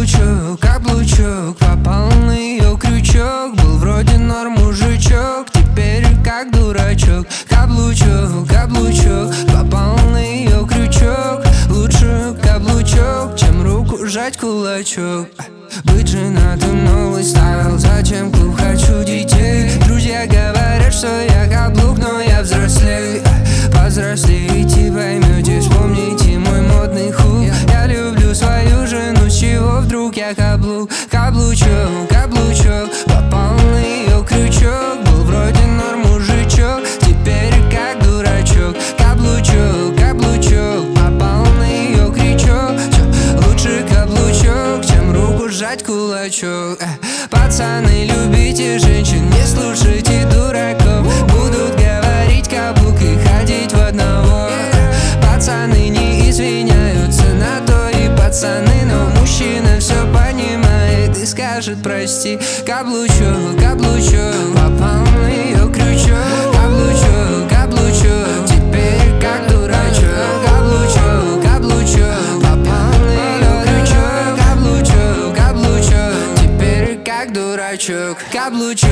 Каблучок, каблучок, попал на ее крючок. Был вроде норм мужичок, теперь как дурачок. Каблучок, каблучок, попал на ее крючок. Лучше каблучок, чем руку сжать кулачок. Быть женатым новый стайл, зачем клуб, хочу детей. Друзья говорят, что я каблук, но я взрослей. Повзрослеете, поймете, вспомните мой модный хук. Я люблю свою жену, с чего вдруг я каблук. Каблучок, каблучок, попал на ее крючок. Был вроде норм мужичок, теперь как дурачок. Каблучок, каблучок, попал на ее крючок. Лучше каблучок, чем руку сжать кулачок. Пацаны, любите женщин, не слушайте дураков. Будут говорить каблук и ходить в одного. Пацаны не извиняются на то и пацаны, но мужчина все понимает и скажет прости. Каблучок, каблучок, попал на ее крючок. Каблучок, каблучок, теперь как дурачок. Каблучок, каблучок, попал на ее крючок. Каблучок, каблучок, теперь как дурачок. Каблучок.